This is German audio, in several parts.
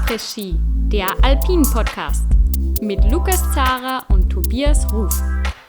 Après-Ski, der Alpin-Podcast mit Lukas Zara und Tobias Ruf.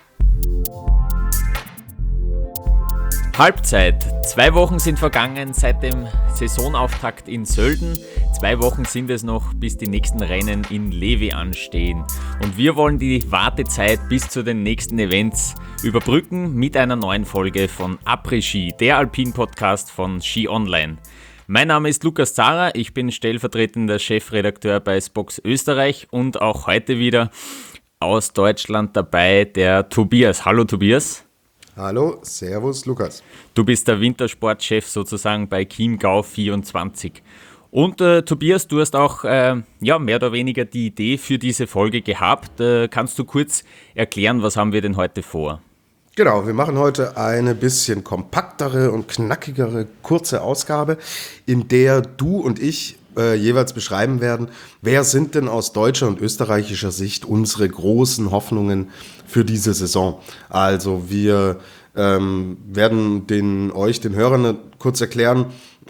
Halbzeit. 2 Wochen sind vergangen seit dem Saisonauftakt in Sölden. 2 Wochen sind es noch, bis die nächsten Rennen in Levi anstehen. Und wir wollen die Wartezeit bis zu den nächsten Events überbrücken mit einer neuen Folge von Après-Ski, der Alpin-Podcast von Ski Online. Mein Name ist Lukas Zara, ich bin stellvertretender Chefredakteur bei Spox Österreich und auch heute wieder aus Deutschland dabei der Tobias. Hallo Tobias. Hallo, servus Lukas. Du bist der Wintersportchef sozusagen bei Chiemgau 24. Und Tobias, du hast auch mehr oder weniger die Idee für diese Folge gehabt. Kannst du kurz erklären, was haben wir denn heute vor? Genau, wir machen heute eine bisschen kompaktere und knackigere, kurze Ausgabe, in der du und ich jeweils beschreiben werden, wer sind denn aus deutscher und österreichischer Sicht unsere großen Hoffnungen für diese Saison. Also wir werden den Hörern kurz erklären,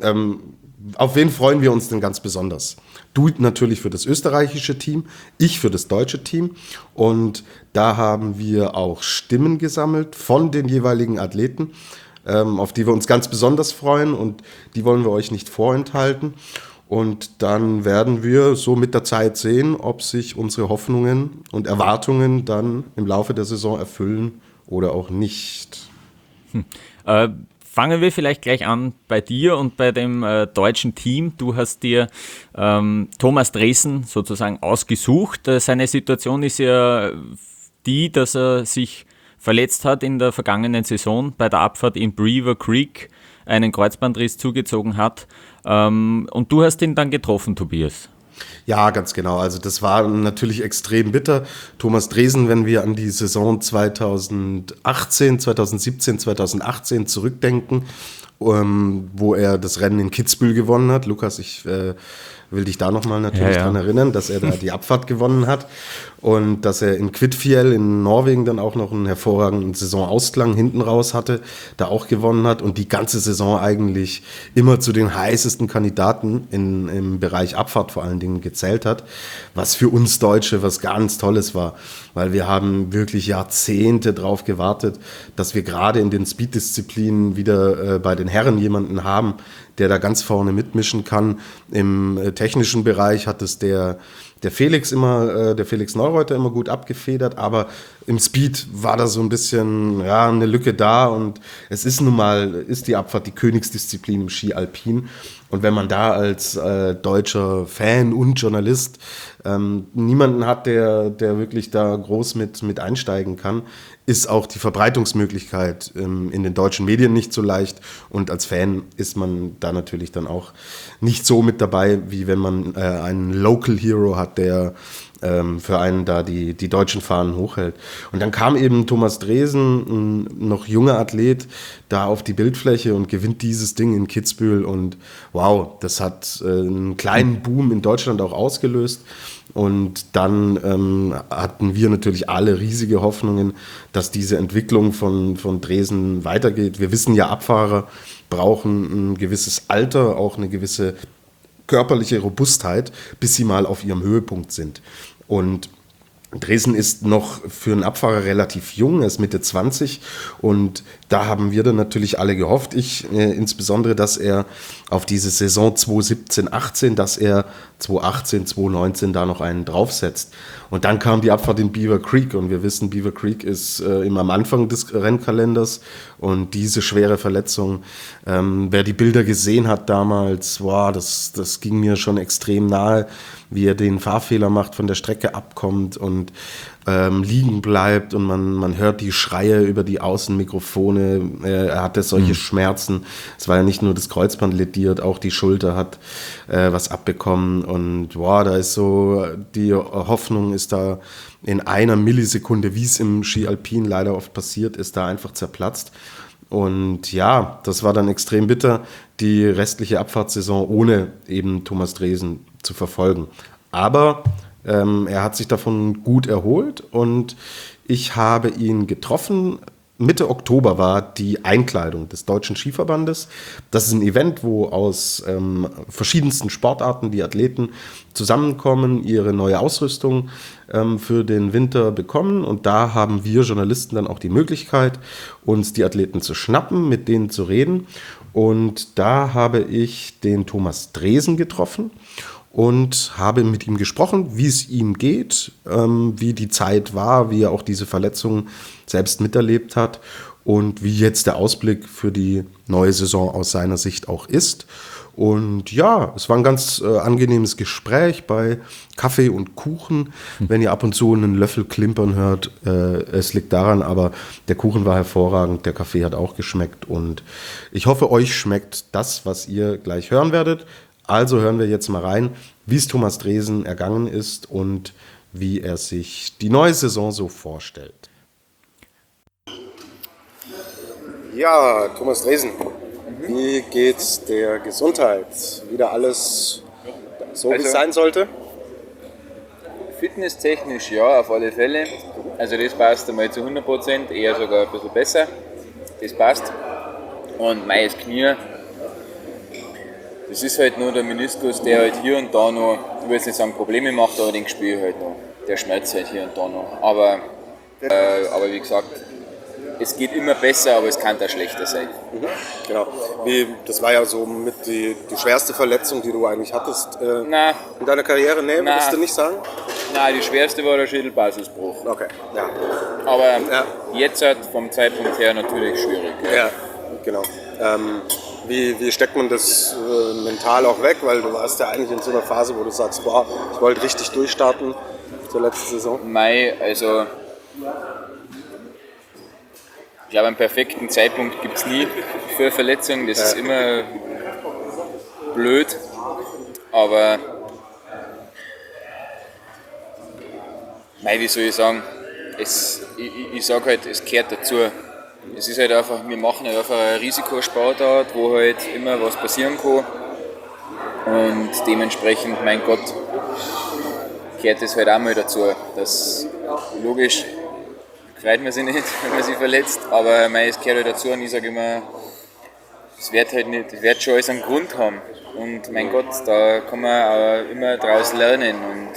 auf wen freuen wir uns denn ganz besonders. Du natürlich für das österreichische Team, ich für das deutsche Team. Und da haben wir auch Stimmen gesammelt von den jeweiligen Athleten, auf die wir uns ganz besonders freuen. Und die wollen wir euch nicht vorenthalten. Und dann werden wir so mit der Zeit sehen, ob sich unsere Hoffnungen und Erwartungen dann im Laufe der Saison erfüllen oder auch nicht. Fangen wir vielleicht gleich an bei dir und bei dem deutschen Team. Du hast dir Thomas Dresen sozusagen ausgesucht. Seine Situation ist ja die, dass er sich verletzt hat in der vergangenen Saison bei der Abfahrt in Beaver Creek, einen Kreuzbandriss zugezogen hat. Und du hast ihn dann getroffen, Tobias. Ja, ganz genau. Also das war natürlich extrem bitter. Thomas Dresen, wenn wir an die Saison 2017, 2018 zurückdenken, wo er das Rennen in Kitzbühel gewonnen hat. Lukas, ich will dich da nochmal natürlich dran erinnern, dass er da die Abfahrt gewonnen hat und dass er in Kvitfjell in Norwegen dann auch noch einen hervorragenden Saisonausklang hinten raus hatte, da auch gewonnen hat und die ganze Saison eigentlich immer zu den heißesten Kandidaten im Bereich Abfahrt vor allen Dingen gezählt hat, was für uns Deutsche was ganz Tolles war, weil wir haben wirklich Jahrzehnte drauf gewartet, dass wir gerade in den Speed-Disziplinen wieder bei den Herren jemanden haben, der da ganz vorne mitmischen kann. Im technischen Bereich hat es der Felix Neureuter immer gut abgefedert, aber im Speed war da so ein bisschen eine Lücke da und es ist nun mal, ist die Abfahrt die Königsdisziplin im Ski Alpin und wenn man da als deutscher Fan und Journalist niemanden hat, der wirklich da groß mit einsteigen kann, ist auch die Verbreitungsmöglichkeit in den deutschen Medien nicht so leicht und als Fan ist man da natürlich dann auch nicht so mit dabei, wie wenn man einen Local Hero hat, der für einen da die deutschen Fahnen hochhält. Und dann kam eben Thomas Dresen, ein noch junger Athlet, da auf die Bildfläche und gewinnt dieses Ding in Kitzbühel und wow, das hat einen kleinen Boom in Deutschland auch ausgelöst. Und dann hatten wir natürlich alle riesige Hoffnungen, dass diese Entwicklung von Dresen weitergeht. Wir wissen ja, Abfahrer brauchen ein gewisses Alter, auch eine gewisse körperliche Robustheit, bis sie mal auf ihrem Höhepunkt sind. Und Dresen ist noch für einen Abfahrer relativ jung, er ist Mitte 20 und da haben wir dann natürlich alle gehofft, ich insbesondere, dass er auf diese Saison 2017-18, dass er 2018, 2019 da noch einen draufsetzt. Und dann kam die Abfahrt in Beaver Creek und wir wissen, Beaver Creek ist immer am Anfang des Rennkalenders und diese schwere Verletzung, wer die Bilder gesehen hat damals, das ging mir schon extrem nahe, wie er den Fahrfehler macht, von der Strecke abkommt und liegen bleibt und man hört die Schreie über die Außenmikrofone, er hatte solche Schmerzen, es war ja nicht nur das Kreuzband lediert, auch die Schulter hat was abbekommen und da ist so, die Hoffnung ist da in einer Millisekunde, wie es im Ski Alpin leider oft passiert, ist da einfach zerplatzt. Und ja, das war dann extrem bitter, die restliche Abfahrtssaison ohne eben Thomas Dresen zu verfolgen. Aber er hat sich davon gut erholt und ich habe ihn getroffen Mitte Oktober war die Einkleidung des Deutschen Skiverbandes. Das ist ein Event, wo aus verschiedensten Sportarten die Athleten zusammenkommen, ihre neue Ausrüstung für den Winter bekommen. Und da haben wir Journalisten dann auch die Möglichkeit, uns die Athleten zu schnappen, mit denen zu reden. Und da habe ich den Thomas Dresen getroffen und habe mit ihm gesprochen, wie es ihm geht, wie die Zeit war, wie er auch diese Verletzung selbst miterlebt hat und wie jetzt der Ausblick für die neue Saison aus seiner Sicht auch ist. Und ja, es war ein ganz angenehmes Gespräch bei Kaffee und Kuchen. Wenn ihr ab und zu einen Löffel klimpern hört, es liegt daran, aber der Kuchen war hervorragend, der Kaffee hat auch geschmeckt und ich hoffe, euch schmeckt das, was ihr gleich hören werdet. Also hören wir jetzt mal rein, wie es Thomas Dresen ergangen ist und wie er sich die neue Saison so vorstellt. Ja, Thomas Dresen, wie geht's der Gesundheit? Wieder alles so, wie es sein sollte? Fitnesstechnisch ja, auf alle Fälle. Also das passt einmal zu 100%, eher sogar ein bisschen besser. Das passt. Und mein Knie, das ist halt nur der Meniskus, der halt hier und da noch, ich will jetzt nicht sagen Probleme macht, aber den spüre ich halt noch. Der schmerzt halt hier und da noch. Aber wie gesagt, es geht immer besser, aber es kann da schlechter sein. Genau. Das war ja so mit die schwerste Verletzung, die du eigentlich hattest in deiner Karriere. Nee, würdest du nicht sagen? Nein, die schwerste war der Schädelbasisbruch. Okay, ja. Aber jetzt halt vom Zeitpunkt her natürlich schwierig. Ja, genau. Wie steckt man das mental auch weg? Weil du warst ja eigentlich in so einer Phase, wo du sagst, boah, ich wollte richtig durchstarten zur letzten Saison. Also ich glaube, einen perfekten Zeitpunkt gibt es nie für eine Verletzung. Das ist immer blöd, aber wie soll ich sagen, ich sage halt, es gehört dazu. Es ist halt einfach, wir machen halt einfach eine Risikosportart, wo halt immer was passieren kann und dementsprechend, mein Gott, gehört das halt auch mal dazu. Das logisch freut man sich nicht, wenn man sich verletzt, aber es gehört halt dazu und ich sage immer, es wird halt nicht, es wird schon alles einen Grund haben und mein Gott, da kann man auch immer daraus lernen und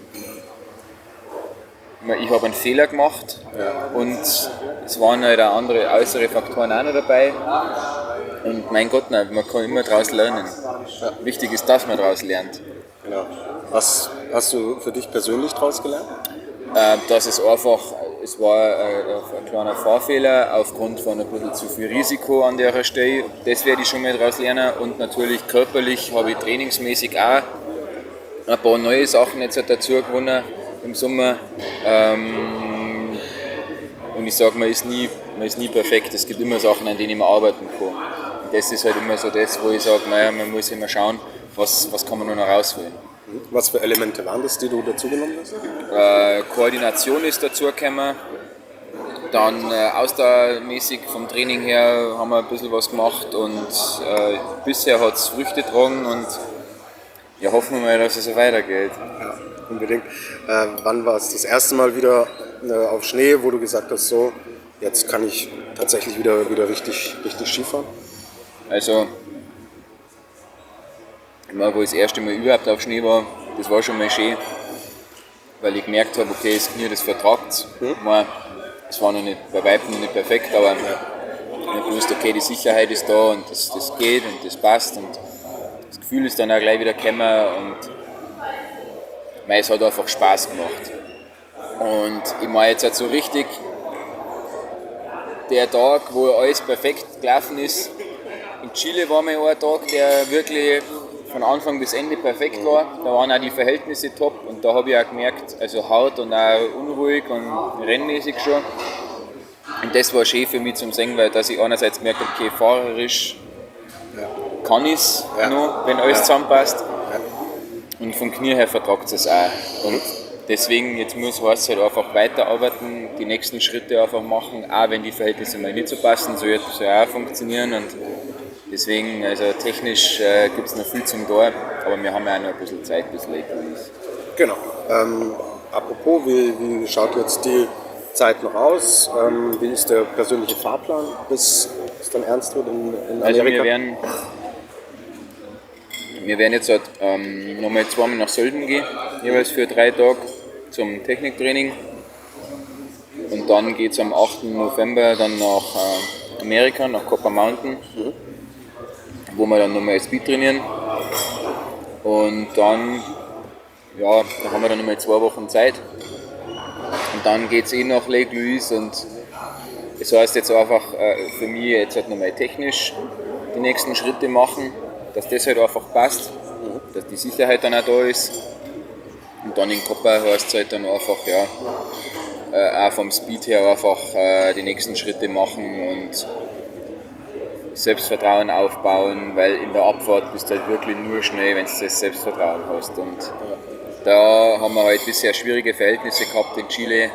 ich habe einen Fehler gemacht und es waren halt auch andere äußere Faktoren auch noch dabei und mein Gott, man kann immer daraus lernen. Wichtig ist, dass man daraus lernt. Genau. Was hast du für dich persönlich daraus gelernt? Dass es war ein kleiner Fahrfehler aufgrund von ein bisschen zu viel Risiko an der Stelle. Das werde ich schon mal daraus lernen. Und natürlich körperlich habe ich trainingsmäßig auch ein paar neue Sachen jetzt dazu gewonnen im Sommer. Und ich sage, man ist nie perfekt. Es gibt immer Sachen, an denen man arbeiten kann. Und das ist halt immer so das, wo ich sage, man muss immer schauen, was kann man noch rausholen. Was für Elemente waren das, die du dazugenommen hast? Koordination ist dazugekommen. Dann ausdauermäßig vom Training her haben wir ein bisschen was gemacht und bisher hat es Früchte getragen und ja, hoffen wir mal, dass es so weitergeht. Ja, unbedingt. Wann war es das erste Mal wieder auf Schnee, wo du gesagt hast, so, jetzt kann ich tatsächlich wieder richtig Skifahren? Also, wo ich das erste Mal überhaupt auf Schnee war, das war schon mal schön, weil ich gemerkt habe, okay, das Knie, das vertragt es. Es war noch nicht, bei weitem noch nicht perfekt, aber ich habe gewusst, okay, die Sicherheit ist da und das geht und das passt und das Gefühl ist dann auch gleich wieder gekommen und es hat einfach Spaß gemacht. Und ich meine jetzt halt so richtig, der Tag, wo alles perfekt gelaufen ist, in Chile war mal ein Tag, der wirklich von Anfang bis Ende perfekt war. Da waren auch die Verhältnisse top und da habe ich auch gemerkt, also Haut und auch unruhig und rennmäßig schon. Und das war schön für mich zum Singen, weil dass ich einerseits gemerkt habe, okay, fahrerisch kann ich es noch, wenn alles zusammenpasst. Und vom Knie her vertragt es auch. Und deswegen, jetzt heißt es halt einfach weiterarbeiten, die nächsten Schritte einfach machen, auch wenn die Verhältnisse mal nicht so passen, soll es ja auch funktionieren. Und deswegen, also technisch gibt es noch viel zum Tor, aber wir haben ja auch noch ein bisschen Zeit bis Late Release. Genau. Apropos, wie schaut jetzt die Zeit noch aus? Wie ist der persönliche Fahrplan, bis es dann ernst wird in Also Amerika? wir werden jetzt halt, nochmal zweimal nach Sölden gehen, jeweils für 3 Tage zum Techniktraining. Und dann geht es am 8. November dann nach Amerika, nach Copper Mountain, wo wir dann nochmal Speed trainieren. Und dann, ja, da haben wir dann nochmal 2 Wochen Zeit. Und dann geht es nach Lake Louise und das heißt jetzt einfach für mich jetzt halt nochmal technisch die nächsten Schritte machen, dass das halt einfach passt, dass die Sicherheit dann auch da ist. Und dann in Copper heißt es halt dann einfach, ja, auch vom Speed her einfach die nächsten Schritte machen und Selbstvertrauen aufbauen, weil in der Abfahrt bist du halt wirklich nur schnell, wenn du das Selbstvertrauen hast. Und da haben wir halt bisher schwierige Verhältnisse gehabt in Chile.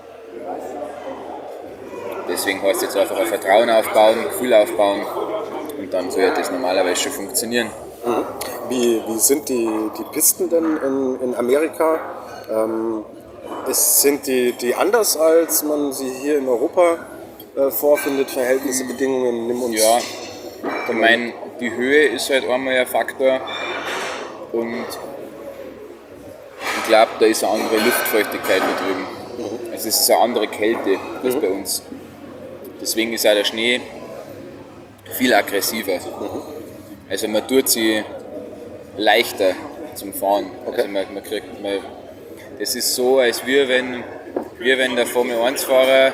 Deswegen heißt es jetzt einfach ein Vertrauen aufbauen, Gefühl aufbauen und dann sollte das normalerweise schon funktionieren. Wie sind die Pisten denn in Amerika? Sind die anders, als man sie hier in Europa vorfindet? Verhältnisse, Bedingungen, nimm uns. Ja, ich meine, die Höhe ist halt einmal ein Faktor und ich glaube, da ist eine andere Luftfeuchtigkeit mit drüben. Also es ist eine andere Kälte als bei uns. Deswegen ist auch der Schnee viel aggressiver. Also man tut sie leichter zum Fahren. Okay. Also das ist so, als wenn der Formel-1-Fahrer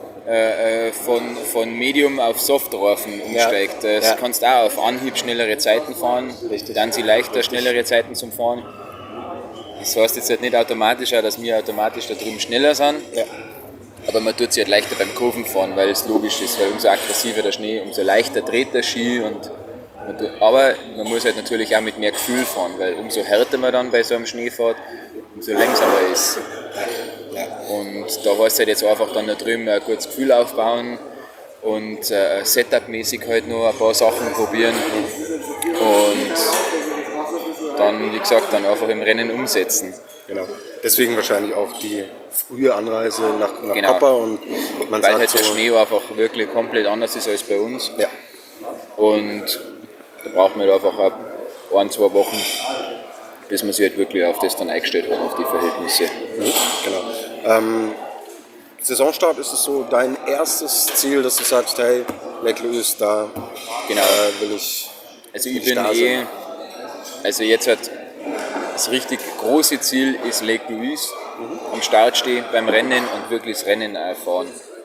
von Medium auf Softreifen umsteigt. Das kannst du auch auf Anhieb schnellere Zeiten fahren, dann sie leichter, schnellere Zeiten zum Fahren. Das heißt jetzt halt nicht automatisch auch, dass wir automatisch da drüben schneller sind, aber man tut sich halt leichter beim Kurvenfahren, weil es logisch ist, weil umso aggressiver der Schnee, umso leichter dreht der Ski. Aber man muss halt natürlich auch mit mehr Gefühl fahren, weil umso härter man dann bei so einem Schnee fährt, umso langsamer ist. Und da heißt es halt jetzt einfach dann da drüben ein gutes Gefühl aufbauen und Setup-mäßig halt noch ein paar Sachen probieren und dann, wie gesagt, dann einfach im Rennen umsetzen. Genau. Deswegen wahrscheinlich auch die frühe Anreise nach Genau. Copper und man Weil sagt halt so, der Schnee einfach wirklich komplett anders ist als bei uns. Ja. Und da braucht man halt einfach auch 1-2 Wochen, bis man sich halt wirklich auf das dann eingestellt hat, auf die Verhältnisse. Genau. Saisonstart, ist es so dein erstes Ziel, dass du sagst, hey, Lake Louise, da Genau. will ich. Also ich will ich bin da sein. also jetzt hat das richtig große Ziel ist Lake Louise, am Start stehen beim Rennen und wirklich das Rennen erfahren.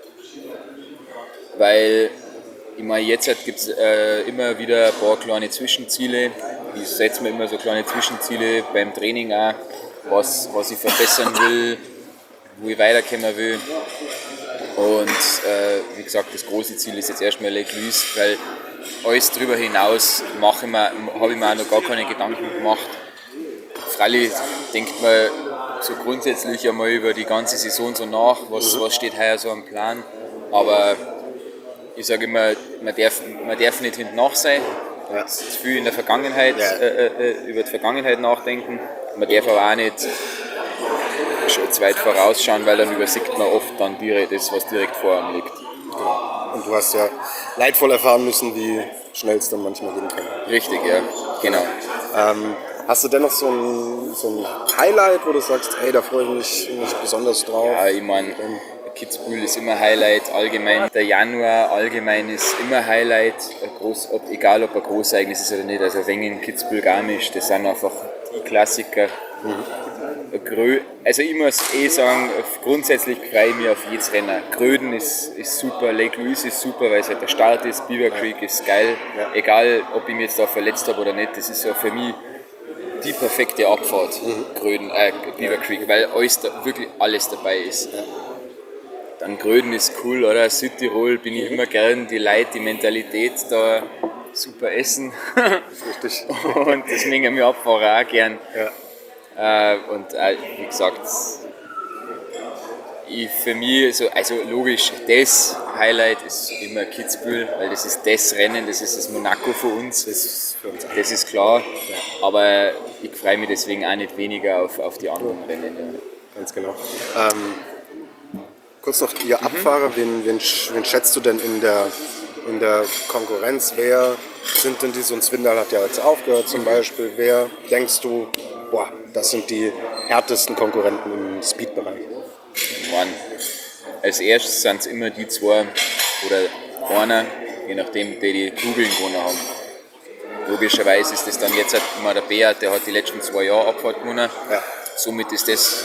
Weil ich meine, jetzt gibt es immer wieder ein paar kleine Zwischenziele. Ich setze mir immer so kleine Zwischenziele beim Training auch, was ich verbessern will, wo ich weiterkommen will. Und wie gesagt, das große Ziel ist jetzt erstmal Lake Louise, weil alles darüber hinaus habe ich mir auch noch gar keine Gedanken gemacht. Freilich denkt man so grundsätzlich einmal über die ganze Saison so nach, was steht heuer so am Plan. Aber ich sage immer, man darf nicht hinten nach sein. Zu viel in der Vergangenheit, über die Vergangenheit nachdenken. Man darf aber auch nicht zu weit vorausschauen, weil dann übersieht man oft dann direkt das, was direkt vor einem liegt. Und du hast ja leidvoll erfahren müssen, wie schnell es dann manchmal gehen kann. Richtig, ja, genau. Hast du dennoch so ein Highlight, wo du sagst, hey, da freue ich mich besonders drauf? Ja, ich meine, Kitzbühel ist immer Highlight, allgemein. Der Januar allgemein ist immer Highlight, egal ob ein Großereignis ist oder nicht. Also Wengen, Kitzbühel, Garmisch, das sind einfach die Klassiker. Also ich muss sagen, grundsätzlich freue ich mich auf jedes Rennen. Gröden ist super, Lake Louise ist super, weil es halt der Start ist, Beaver Creek ist geil. Egal, ob ich mich jetzt da verletzt habe oder nicht, das ist so für mich die perfekte Abfahrt, Beaver Creek, weil wirklich alles dabei ist. Dann Gröden ist cool, oder? Südtirol bin ich immer gern, die Leute, die Mentalität da, super essen. Richtig. Und das mengen wir Abfahrer auch gern. Und wie gesagt, für mich, also logisch, das Highlight ist immer Kitzbühel, weil das ist das Rennen, das ist das Monaco für uns. Das ist klar. Aber ich freue mich deswegen auch nicht weniger auf die anderen Rennen. Ganz genau. Kurz noch, ihr Abfahrer, wen schätzt du denn in der Konkurrenz? Wer sind denn die, so ein Swindal hat ja jetzt aufgehört zum Beispiel. Wer denkst du, das sind die härtesten Konkurrenten im Speed-Bereich? Mann. Als erstes sind es immer die zwei oder einer, je nachdem, die Kugeln gewonnen haben. Logischerweise ist das dann jetzt halt immer der Beat, der hat die letzten 2 Jahre Abfahrt gewonnen. Ja. Somit ist das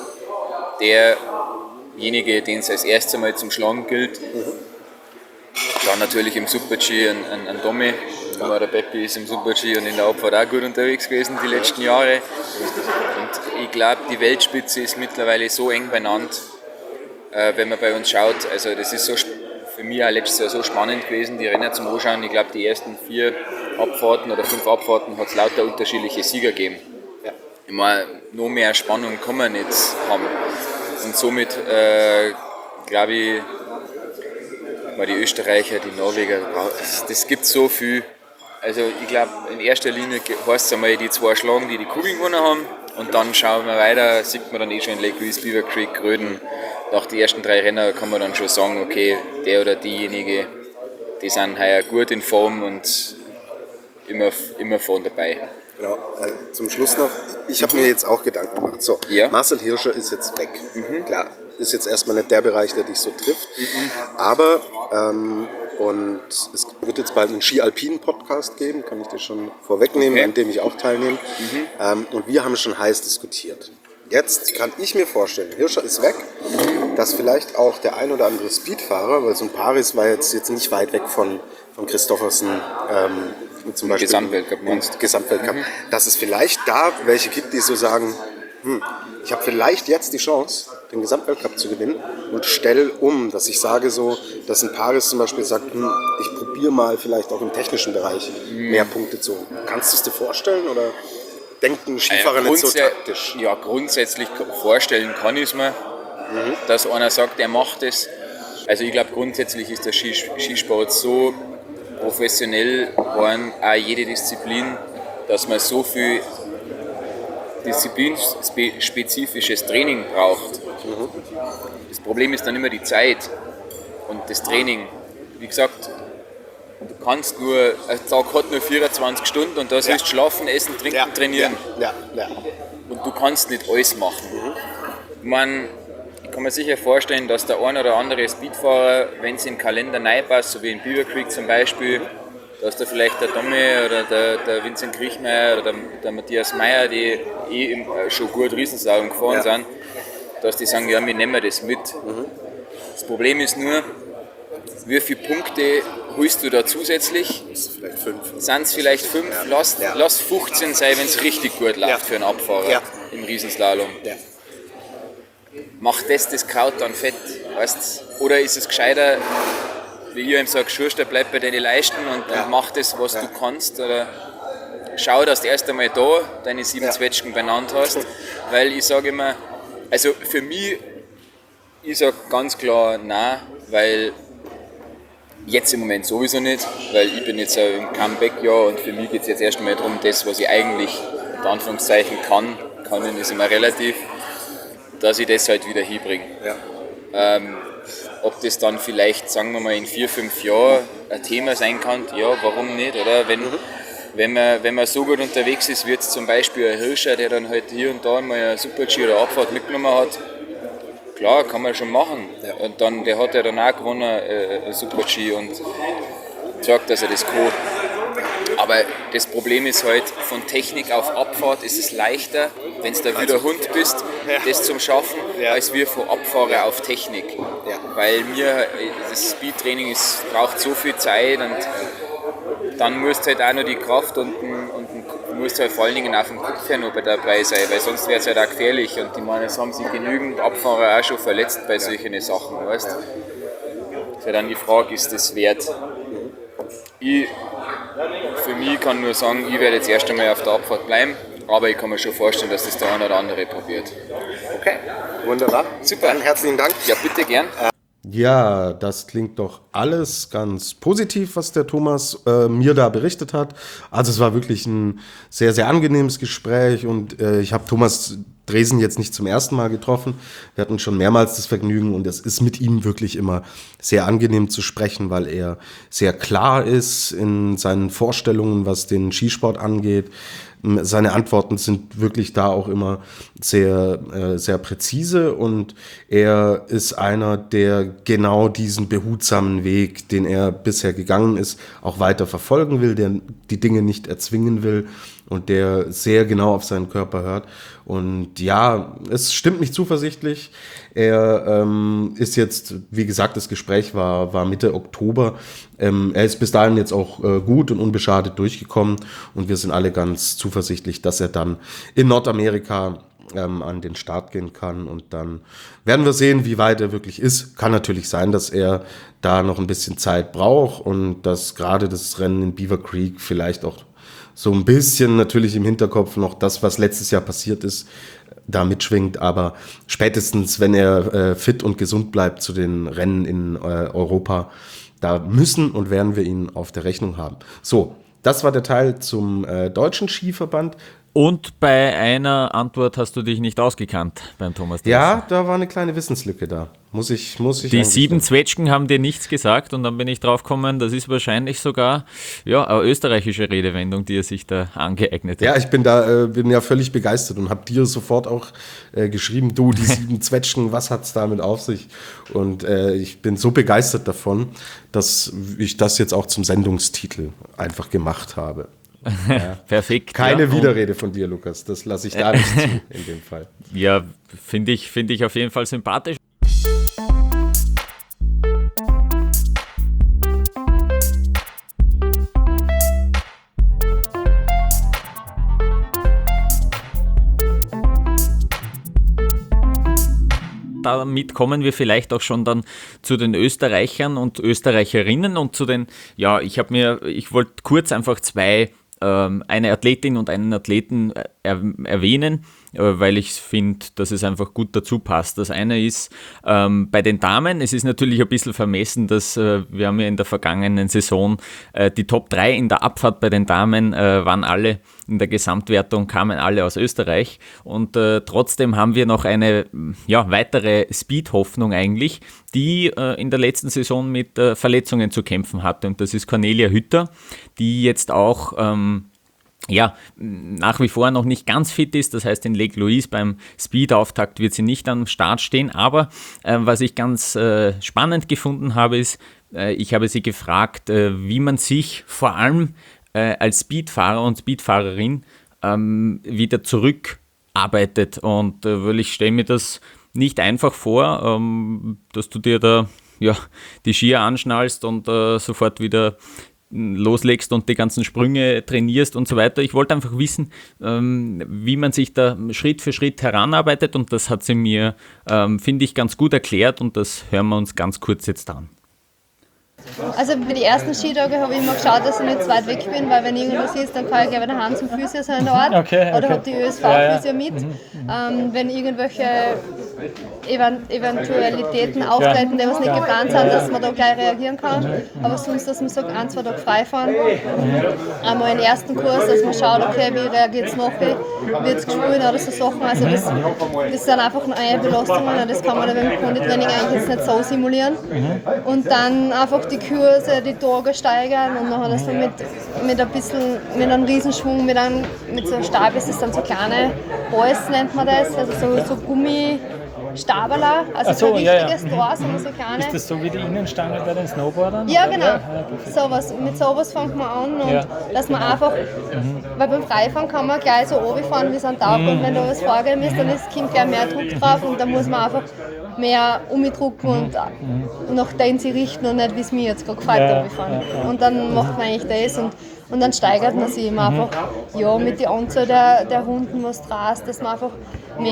derjenige, den es als erstes Mal zum Schlagen gilt. Dann natürlich im Super-G ein Domi. Der Peppi ist im Super-G und in der Abfahrt auch gut unterwegs gewesen die letzten Jahre. Und ich glaube, die Weltspitze ist mittlerweile so eng beieinander, wenn man bei uns schaut. Also das ist so für mich auch letztes Jahr so spannend gewesen, die Rennen zum Anschauen. Ich glaube, die ersten 4 Abfahrten oder 5 Abfahrten hat es lauter unterschiedliche Sieger gegeben. Ja. Ich meine, noch mehr Spannung kann man nicht haben. Und somit, glaube ich, die Österreicher, die Norweger, das gibt so viel. Also ich glaube, in erster Linie heißt es einmal die 2 schlagen, die Kugeln gewonnen haben. Und dann schauen wir weiter, sieht man dann schon in Lake Louise, Beaver Creek, Gröden. Nach den ersten 3 Rennen kann man dann schon sagen, okay, der oder diejenige, die sind heuer gut in Form und immer vorne dabei. Genau, zum Schluss noch, ich habe mir jetzt auch Gedanken gemacht. So, Ja. Marcel Hirscher ist jetzt weg. Klar, ist jetzt erstmal nicht der Bereich, der dich so trifft. Aber, und es wird jetzt bald einen Ski-Alpin-Podcast geben, kann ich dir schon vorwegnehmen, Okay. an dem ich auch teilnehme. Und wir haben schon heiß diskutiert. Jetzt kann ich mir vorstellen, Hirscher ist weg, dass vielleicht auch der ein oder andere Speedfahrer, weil so ein Paris war jetzt nicht weit weg von Christoffersen, zum Beispiel Gesamtweltcup meinst du? Gesamtweltcup, dass es vielleicht da welche gibt, die so sagen, ich habe vielleicht jetzt die Chance, den Gesamtweltcup zu gewinnen und stelle um, dass ich sage so, dass ein Paris zum Beispiel sagt, ich probiere mal vielleicht auch im technischen Bereich mehr Punkte zu holen. Kannst du es dir vorstellen oder denkt ein Skifahrer nicht so taktisch? Ja, grundsätzlich vorstellen kann ich es mir, dass einer sagt, er macht es. Also ich glaube, grundsätzlich ist der Skisport so professionell geworden, auch jede Disziplin, dass man so viel disziplinspezifisches Training braucht. Das Problem ist dann immer die Zeit und das Training. Wie gesagt, du kannst ein Tag hat nur 24 Stunden und da sollst du schlafen, essen, trinken, trainieren. Ja. Und du kannst nicht alles machen. Ich kann mir sicher vorstellen, dass der ein oder andere Speedfahrer, wenn es in den Kalender reinpasst, so wie in Beaver Creek zum Beispiel, dass da vielleicht der Domme oder der Vincent Kriechmeier oder der Matthias Meyer, die schon gut Riesenslalom gefahren sind, dass die sagen, ja, wir nehmen das mit. Das Problem ist nur, wie viele Punkte holst du da zusätzlich? Vielleicht 5. Sind es vielleicht 5? Lass 15 sein, wenn es richtig gut läuft für einen Abfahrer im Riesenslalom. Ja. Macht das Kraut dann fett, weißt? Oder ist es gescheiter, wie ich ihm sage, Schuster, bleib bei deinen Leisten und mach das, was du kannst. Oder schau, dass du erst einmal da deine 7 Zwetschgen beieinander hast. Weil ich sage immer, also für mich, ich sage ganz klar nein, weil jetzt im Moment sowieso nicht, weil ich bin jetzt im Comeback-Jahr und für mich geht es jetzt erst einmal darum, das, was ich eigentlich unter Anführungszeichen kann ist immer relativ, dass ich das halt wieder hinbringe. Ja. Ob das dann vielleicht, sagen wir mal, in 4-5 Jahren ein Thema sein kann, ja, warum nicht, oder? Wenn man so gut unterwegs ist, wie jetzt zum Beispiel ein Hirscher, der dann halt hier und da mal eine Super-G oder Abfahrt mitgenommen hat, klar, kann man schon machen. Ja. Und dann, der hat ja dann auch gewonnen, ein Super-G und sagt, dass er das kann. Aber das Problem ist halt, von Technik auf Abfahrt ist es leichter, wenn du da wieder Hund bist, das zum Schaffen, als wir von Abfahrer auf Technik. Ja. Weil das Speedtraining braucht so viel Zeit und dann musst du halt auch noch die Kraft und du musst halt vor allen Dingen auf dem Kopf her noch dabei sein, weil sonst wäre es halt auch gefährlich und ich meine, es haben sich genügend Abfahrer auch schon verletzt bei solchen Sachen, weißt du. Das ist dann die Frage, ist das wert? Für mich kann nur sagen, ich werde jetzt erst einmal auf der Abfahrt bleiben, aber ich kann mir schon vorstellen, dass das der eine oder andere probiert. Okay, wunderbar. Super. Dann herzlichen Dank. Ja, bitte gern. Ja, das klingt doch alles ganz positiv, was der Thomas mir da berichtet hat. Also es war wirklich ein sehr, sehr angenehmes Gespräch und ich habe Thomas Dresen jetzt nicht zum ersten Mal getroffen. Wir hatten schon mehrmals das Vergnügen und es ist mit ihm wirklich immer sehr angenehm zu sprechen, weil er sehr klar ist in seinen Vorstellungen, was den Skisport angeht. Seine Antworten sind wirklich da auch immer sehr, sehr präzise und er ist einer, der genau diesen behutsamen Weg, den er bisher gegangen ist, auch weiter verfolgen will, der die Dinge nicht erzwingen will und der sehr genau auf seinen Körper hört. Und ja, es stimmt mich zuversichtlich. Er ist jetzt, wie gesagt, das Gespräch war Mitte Oktober. Er ist bis dahin jetzt auch gut und unbeschadet durchgekommen und wir sind alle ganz zuversichtlich, dass er dann in Nordamerika an den Start gehen kann und dann werden wir sehen, wie weit er wirklich ist. Kann natürlich sein, dass er da noch ein bisschen Zeit braucht und dass gerade das Rennen in Beaver Creek vielleicht auch so ein bisschen natürlich im Hinterkopf noch das, was letztes Jahr passiert ist, da mitschwingt, aber spätestens, wenn er fit und gesund bleibt zu den Rennen in Europa, da müssen und werden wir ihn auf der Rechnung haben. So, das war der Teil zum Deutschen Skiverband. Und bei einer Antwort hast du dich nicht ausgekannt beim Thomas Dresen. Ja, da war eine kleine Wissenslücke da. Muss ich Die 7 Zwetschgen haben dir nichts gesagt und dann bin ich drauf gekommen, das ist wahrscheinlich sogar eine österreichische Redewendung, die er sich da angeeignet hat. Ja, ich bin ja völlig begeistert und habe dir sofort auch geschrieben, du, die 7 Zwetschgen, was hat's damit auf sich? Und ich bin so begeistert davon, dass ich das jetzt auch zum Sendungstitel einfach gemacht habe. Ja. Perfekt. Keine Widerrede von dir, Lukas. Das lasse ich da nicht zu, in dem Fall. Ja, finde ich auf jeden Fall sympathisch. Damit kommen wir vielleicht auch schon dann zu den Österreichern und Österreicherinnen und zu den, ich wollte kurz einfach eine Athletin und einen Athleten erwähnen, weil ich finde, dass es einfach gut dazu passt. Das eine ist bei den Damen, es ist natürlich ein bisschen vermessen, dass wir haben ja in der vergangenen Saison die Top 3 in der Abfahrt bei den Damen waren alle in der Gesamtwertung, kamen alle aus Österreich und trotzdem haben wir noch eine weitere Speed-Hoffnung eigentlich, die in der letzten Saison mit Verletzungen zu kämpfen hatte und das ist Cornelia Hütter, die jetzt auch nach wie vor noch nicht ganz fit ist, das heißt in Lake Louise beim Speed-Auftakt wird sie nicht am Start stehen, aber was ich ganz spannend gefunden habe, ist, ich habe sie gefragt, wie man sich vor allem als Speedfahrer und Speedfahrerin wieder zurückarbeitet und weil ich stelle mir das nicht einfach vor, dass du dir da die Skier anschnallst und sofort wieder loslegst und die ganzen Sprünge trainierst und so weiter. Ich wollte einfach wissen, wie man sich da Schritt für Schritt heranarbeitet und das hat sie mir, finde ich, ganz gut erklärt und das hören wir uns ganz kurz jetzt an. Also bei den ersten Skitage habe ich immer geschaut, dass ich nicht zu weit weg bin, weil wenn irgendwas ist, dann kann ich gleich wieder heim zum Physio so in der Art. Oder habe die ÖSV-Physio mit. Wenn irgendwelche Eventualitäten auftreten, die was nicht geplant sind, dass man da gleich reagieren kann. Aber sonst, dass man sagt, 1-2 Tage frei fahren. Einmal den ersten Kurs, dass man schaut, okay, wie reagiert es nachher, wird es gespielt oder so Sachen. Also das sind einfach neue Belastungen und das kann man da beim Konditraining eigentlich jetzt nicht so simulieren. Und dann einfach die Kurse, die Tage steigern und dann das mit einem Riesenschwung, mit so einem Stab, ist das dann so kleine Balls nennt man das, also so Gummistaberler, also so, kein richtiges Tor, sondern so kleine. Ist das so wie die Innenstange bei den Snowboardern? Ja, genau. Mit sowas fängt man an und dass man einfach, weil beim Freifahren kann man gleich so runterfahren wie so ein Taub und wenn da was vorgehen ist, dann kommt gleich mehr Druck drauf und dann muss man einfach mehr umdrucken und nach den sie richten und nicht, wie es mir jetzt gerade gefällt, runterfahren. Und dann macht man eigentlich das und dann steigert man sich immer einfach mit der Anzahl der Runden, was drast, dass man einfach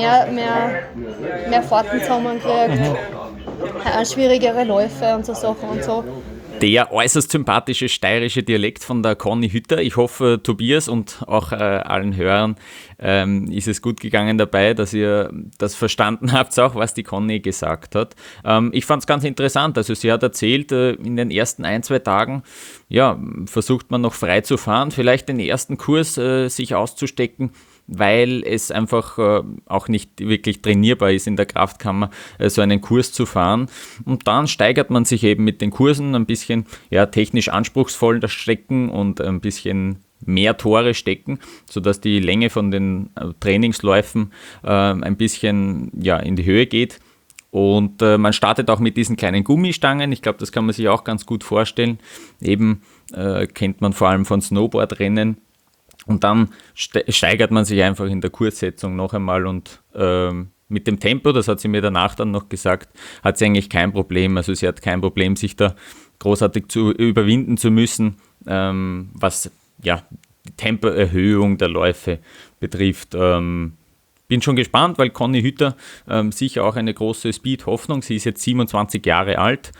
mehr Fahrten zusammenkriegt, schwierigere Läufe und so Sachen und so. Der äußerst sympathische steirische Dialekt von der Conny Hütter. Ich hoffe, Tobias und auch allen Hörern ist es gut gegangen dabei, dass ihr das verstanden habt, auch was die Conny gesagt hat. Ich fand es ganz interessant. Also sie hat erzählt, in den ersten 1-2 Tagen versucht man noch frei zu fahren, vielleicht den ersten Kurs sich auszustecken, weil es einfach auch nicht wirklich trainierbar ist in der Kraftkammer, so einen Kurs zu fahren. Und dann steigert man sich eben mit den Kursen ein bisschen technisch anspruchsvoll das Stecken und ein bisschen mehr Tore stecken, sodass die Länge von den Trainingsläufen ein bisschen in die Höhe geht. Und man startet auch mit diesen kleinen Gummistangen. Ich glaube, das kann man sich auch ganz gut vorstellen. Eben kennt man vor allem von Snowboardrennen. Und dann steigert man sich einfach in der Kurssetzung noch einmal und mit dem Tempo, das hat sie mir danach dann noch gesagt, hat sie eigentlich kein Problem. Also sie hat kein Problem, sich da großartig zu überwinden zu müssen, was die Tempoerhöhung der Läufe betrifft. Bin schon gespannt, weil Conny Hütter sicher auch eine große Speed-Hoffnung. Sie ist jetzt 27 Jahre alt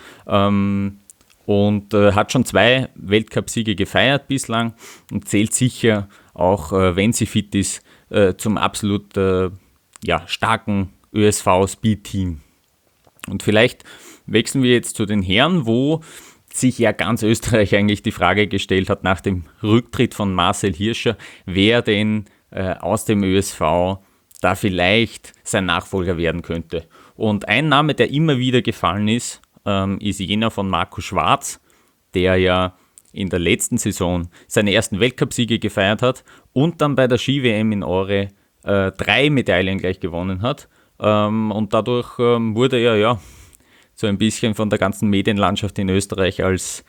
und hat schon 2 Weltcupsiege gefeiert bislang und zählt sicher auch, wenn sie fit ist, zum absolut starken ÖSV-Speed-Team. Und vielleicht wechseln wir jetzt zu den Herren, wo sich ja ganz Österreich eigentlich die Frage gestellt hat nach dem Rücktritt von Marcel Hirscher, wer denn aus dem ÖSV da vielleicht sein Nachfolger werden könnte. Und ein Name, der immer wieder gefallen ist jener von Marco Schwarz, der ja in der letzten Saison seine ersten Weltcupsiege gefeiert hat und dann bei der Ski-WM in Åre 3 Medaillen gleich gewonnen hat. Und dadurch wurde er so ein bisschen von der ganzen Medienlandschaft in Österreich als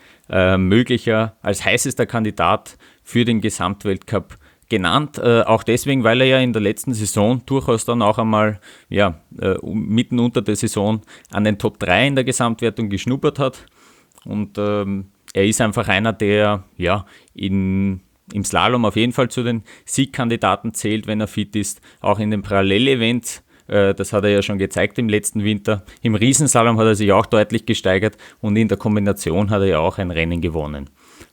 als heißester Kandidat für den Gesamtweltcup genannt, auch deswegen, weil er ja in der letzten Saison durchaus dann auch einmal mitten unter der Saison an den Top 3 in der Gesamtwertung geschnuppert hat und er ist einfach einer, der im Slalom auf jeden Fall zu den Siegkandidaten zählt, wenn er fit ist, auch in den Parallelevents. Das hat er ja schon gezeigt im letzten Winter. Im Riesenslalom hat er sich auch deutlich gesteigert und in der Kombination hat er ja auch ein Rennen gewonnen.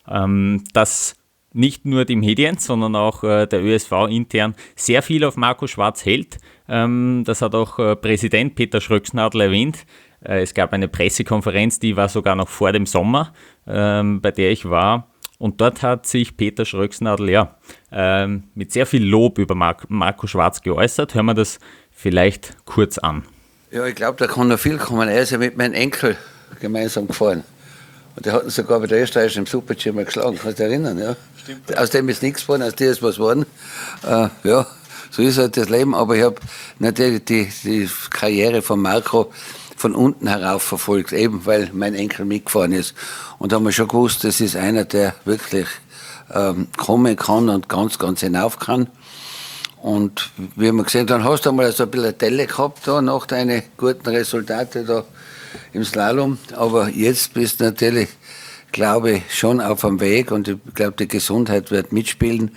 Das nicht nur die Medien, sondern auch der ÖSV intern sehr viel auf Marco Schwarz hält. Das hat auch Präsident Peter Schröcksnadl erwähnt. Es gab eine Pressekonferenz, die war sogar noch vor dem Sommer, bei der ich war. Und dort hat sich Peter Schröcksnadl mit sehr viel Lob über Marco Schwarz geäußert. Hören wir das vielleicht kurz an. Ja, ich glaube, da kann noch viel kommen. Er ist ja mit meinem Enkel gemeinsam gefahren. Und der hat ihn sogar bei der Österreichischen im Super-G mal geschlagen. Kannst du dich erinnern? Ja? Stimmt. Aus dem ist nichts geworden, aus dem ist was geworden. So ist halt das Leben. Aber ich habe natürlich die Karriere von Marco von unten herauf verfolgt, eben weil mein Enkel mitgefahren ist. Und da haben wir schon gewusst, das ist einer, der wirklich kommen kann und ganz, ganz hinauf kann. Und wie haben wir gesehen, dann hast du einmal so ein bisschen eine Delle gehabt da, nach deinen guten Resultaten da im Slalom. Aber jetzt bist du natürlich, glaube ich, schon auf dem Weg und ich glaube, die Gesundheit wird mitspielen,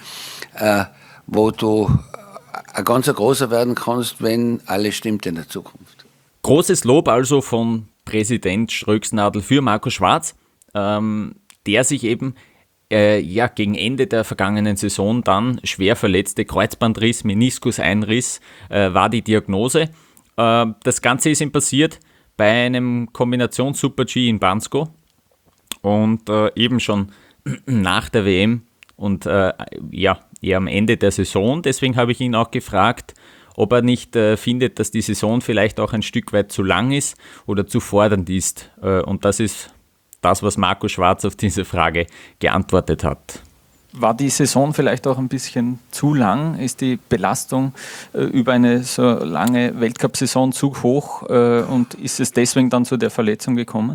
wo du ein ganz großer werden kannst, wenn alles stimmt in der Zukunft. Großes Lob also von Präsident Schröcksnadl für Marco Schwarz, der sich eben gegen Ende der vergangenen Saison dann schwer verletzte, Kreuzbandriss, Meniskuseinriss war die Diagnose. Das Ganze ist ihm passiert bei einem Kombinations-Super-G in Bansko und eben schon nach der WM und eher am Ende der Saison. Deswegen habe ich ihn auch gefragt, ob er nicht findet, dass die Saison vielleicht auch ein Stück weit zu lang ist oder zu fordernd ist. Und das ist das, was Marco Schwarz auf diese Frage geantwortet hat. War die Saison vielleicht auch ein bisschen zu lang? Ist die Belastung über eine so lange Weltcup-Saison zu hoch und ist es deswegen dann zu der Verletzung gekommen?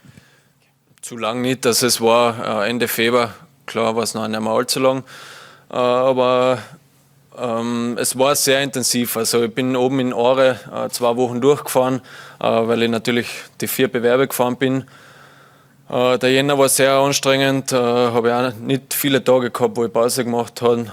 Zu lang nicht, also es war Ende Februar, klar war es noch nicht mehr allzu lang, aber es war sehr intensiv. Also ich bin oben in Åre 2 Wochen durchgefahren, weil ich natürlich die 4 Bewerbe gefahren bin. Der Jänner war sehr anstrengend, habe ich auch nicht viele Tage gehabt, wo ich Pause gemacht habe.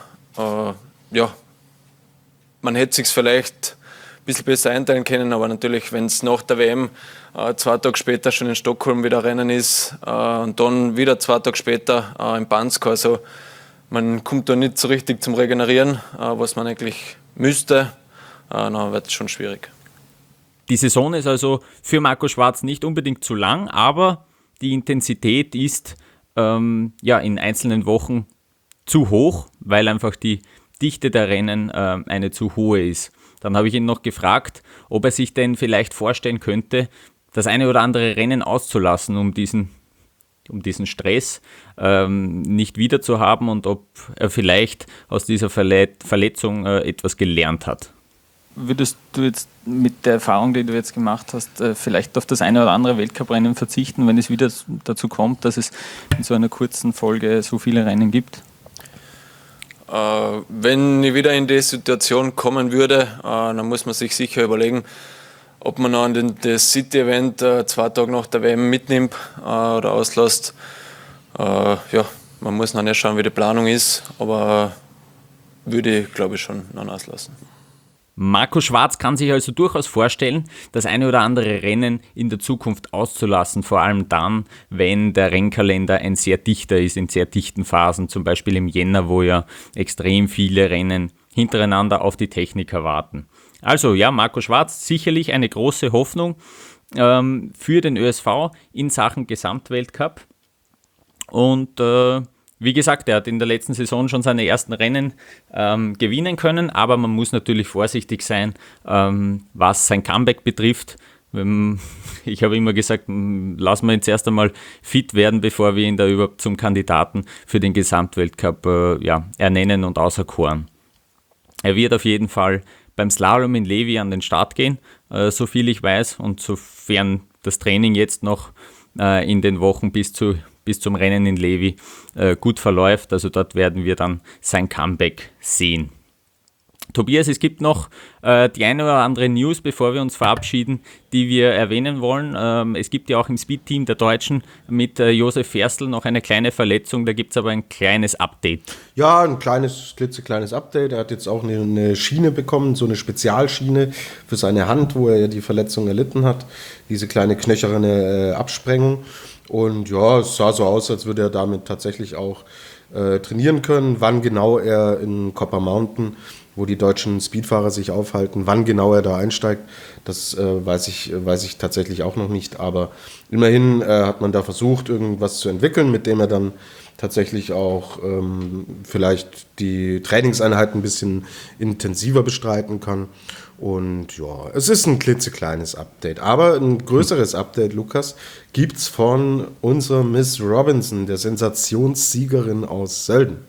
Man hätte es sich vielleicht ein bisschen besser einteilen können, aber natürlich, wenn es nach der WM 2 Tage später schon in Stockholm wieder Rennen ist und dann wieder 2 Tage später in Bansko, also man kommt da nicht so richtig zum Regenerieren, was man eigentlich müsste, dann wird es schon schwierig. Die Saison ist also für Marco Schwarz nicht unbedingt zu lang, aber die Intensität ist in einzelnen Wochen zu hoch, weil einfach die Dichte der Rennen eine zu hohe ist. Dann habe ich ihn noch gefragt, ob er sich denn vielleicht vorstellen könnte, das eine oder andere Rennen auszulassen, um diesen Stress nicht wieder zu haben und ob er vielleicht aus dieser Verletzung etwas gelernt hat. Würdest du jetzt mit der Erfahrung, die du jetzt gemacht hast, vielleicht auf das eine oder andere Weltcuprennen verzichten, wenn es wieder dazu kommt, dass es in so einer kurzen Folge so viele Rennen gibt? Wenn ich wieder in die Situation kommen würde, dann muss man sich sicher überlegen, ob man noch an das City-Event 2 Tage nach der WM mitnimmt oder auslässt. Man muss noch nicht schauen, wie die Planung ist, aber würde ich, glaube ich, schon noch auslassen. Marco Schwarz kann sich also durchaus vorstellen, das eine oder andere Rennen in der Zukunft auszulassen, vor allem dann, wenn der Rennkalender ein sehr dichter ist, in sehr dichten Phasen, zum Beispiel im Jänner, wo ja extrem viele Rennen hintereinander auf die Techniker warten. Also ja, Marco Schwarz, sicherlich eine große Hoffnung für den ÖSV in Sachen Gesamtweltcup. Und wie gesagt, er hat in der letzten Saison schon seine ersten Rennen gewinnen können, aber man muss natürlich vorsichtig sein, was sein Comeback betrifft. Ich habe immer gesagt, lassen wir ihn zuerst einmal fit werden, bevor wir ihn da überhaupt zum Kandidaten für den Gesamtweltcup ernennen und auserkoren. Er wird auf jeden Fall beim Slalom in Levi an den Start gehen, so viel ich weiß, und sofern das Training jetzt noch in den Wochen bis zum Rennen in Levi gut verläuft. Also dort werden wir dann sein Comeback sehen. Tobias, es gibt noch die eine oder andere News, bevor wir uns verabschieden, die wir erwähnen wollen. Es gibt ja auch im Speed-Team der Deutschen mit Josef Ferstl noch eine kleine Verletzung, da gibt es aber ein kleines Update. Ja, ein klitzekleines Update. Er hat jetzt auch eine Schiene bekommen, so eine Spezialschiene für seine Hand, wo er ja die Verletzung erlitten hat. Diese kleine knöcherne Absprengung. Und ja, es sah so aus, als würde er damit tatsächlich auch trainieren können. Wann genau er in Copper Mountain, wo die deutschen Speedfahrer sich aufhalten, wann genau er da einsteigt, das weiß ich tatsächlich auch noch nicht. Aber immerhin hat man da versucht, irgendwas zu entwickeln, mit dem er dann tatsächlich auch vielleicht die Trainingseinheiten ein bisschen intensiver bestreiten kann. Und ja, es ist ein klitzekleines Update. Aber ein größeres Update, Lukas, gibt's von unserer Miss Robinson, der Sensationssiegerin aus Sölden.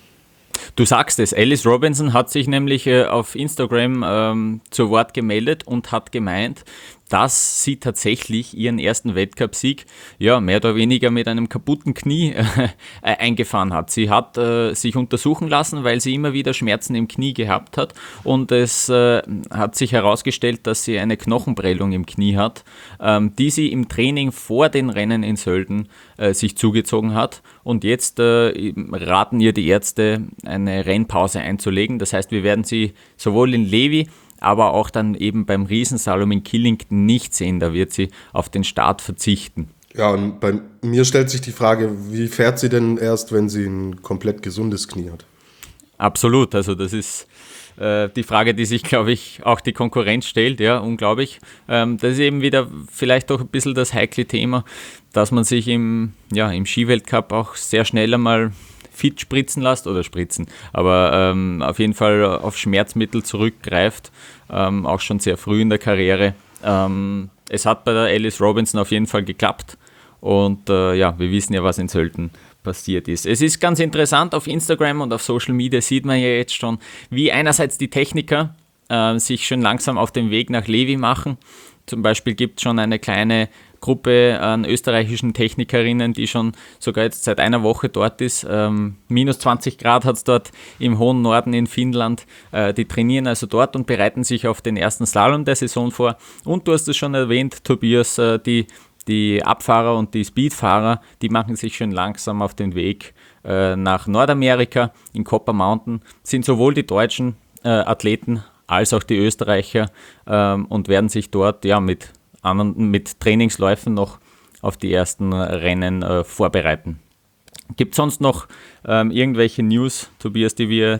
Du sagst es, Alice Robinson hat sich nämlich auf Instagram zu Wort gemeldet und hat gemeint, dass sie tatsächlich ihren ersten Weltcupsieg mehr oder weniger mit einem kaputten Knie eingefahren hat. Sie hat sich untersuchen lassen, weil sie immer wieder Schmerzen im Knie gehabt hat, und es hat sich herausgestellt, dass sie eine Knochenprellung im Knie hat, die sie im Training vor den Rennen in Sölden sich zugezogen hat, und jetzt raten ihr die Ärzte, eine Rennpause einzulegen. Das heißt, wir werden sie sowohl in Levi, aber auch dann eben beim Riesenslalom in Killington nicht sehen. Da wird sie auf den Start verzichten. Ja, und bei mir stellt sich die Frage, wie fährt sie denn erst, wenn sie ein komplett gesundes Knie hat? Absolut, also das ist die Frage, die sich, glaube ich, auch die Konkurrenz stellt. Ja, unglaublich. Das ist eben wieder vielleicht doch ein bisschen das heikle Thema, dass man sich im Skiweltcup auch sehr schnell einmal fit spritzen lässt, aber auf jeden Fall auf Schmerzmittel zurückgreift, auch schon sehr früh in der Karriere. Es hat bei der Alice Robinson auf jeden Fall geklappt, und wir wissen ja, was in Sölden passiert ist. Es ist ganz interessant, auf Instagram und auf Social Media sieht man ja jetzt schon, wie einerseits die Techniker sich schon langsam auf den Weg nach Levi machen. Zum Beispiel gibt es schon eine kleine Gruppe an österreichischen Technikerinnen, die schon sogar jetzt seit einer Woche dort ist. Minus 20 Grad hat es dort im hohen Norden in Finnland. Die trainieren also dort und bereiten sich auf den ersten Slalom der Saison vor. Und du hast es schon erwähnt, Tobias, die Abfahrer und die Speedfahrer, die machen sich schon langsam auf den Weg nach Nordamerika. In Copper Mountain sind sowohl die deutschen Athleten als auch die Österreicher und werden sich dort mit Trainingsläufen noch auf die ersten Rennen vorbereiten. Gibt es sonst noch irgendwelche News, Tobias, die wir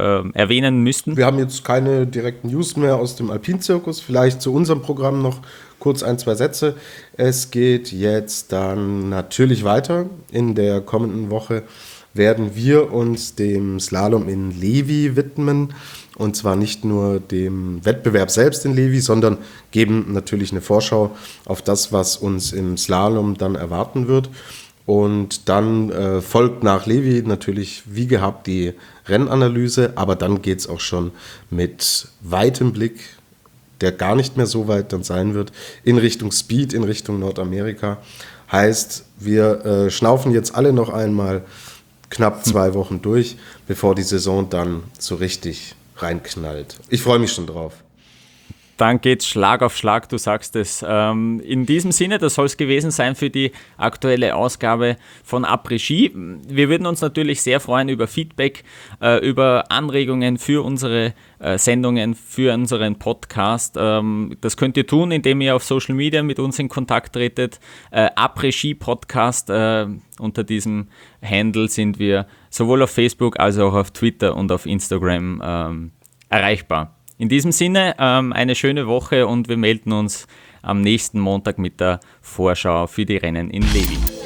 erwähnen müssten? Wir haben jetzt keine direkten News mehr aus dem Alpinzirkus. Vielleicht zu unserem Programm noch kurz 1-2 Sätze. Es geht jetzt dann natürlich weiter. In der kommenden Woche werden wir uns dem Slalom in Levi widmen. Und zwar nicht nur dem Wettbewerb selbst in Levi, sondern geben natürlich eine Vorschau auf das, was uns im Slalom dann erwarten wird. Und dann folgt nach Levi natürlich wie gehabt die Rennanalyse, aber dann geht es auch schon mit weitem Blick, der gar nicht mehr so weit dann sein wird, in Richtung Speed, in Richtung Nordamerika. Heißt, wir schnaufen jetzt alle noch einmal knapp 2 Wochen durch, bevor die Saison dann so richtig reinknallt. Ich freue mich schon drauf. Dann geht's Schlag auf Schlag, du sagst es. In diesem Sinne, das soll es gewesen sein für die aktuelle Ausgabe von Après-Ski. Wir würden uns natürlich sehr freuen über Feedback, über Anregungen für unsere Sendungen, für unseren Podcast. Das könnt ihr tun, indem ihr auf Social Media mit uns in Kontakt tretet. Après-Ski Podcast, unter diesem Handle sind wir sowohl auf Facebook als auch auf Twitter und auf Instagram erreichbar. In diesem Sinne, eine schöne Woche und wir melden uns am nächsten Montag mit der Vorschau für die Rennen in Levi.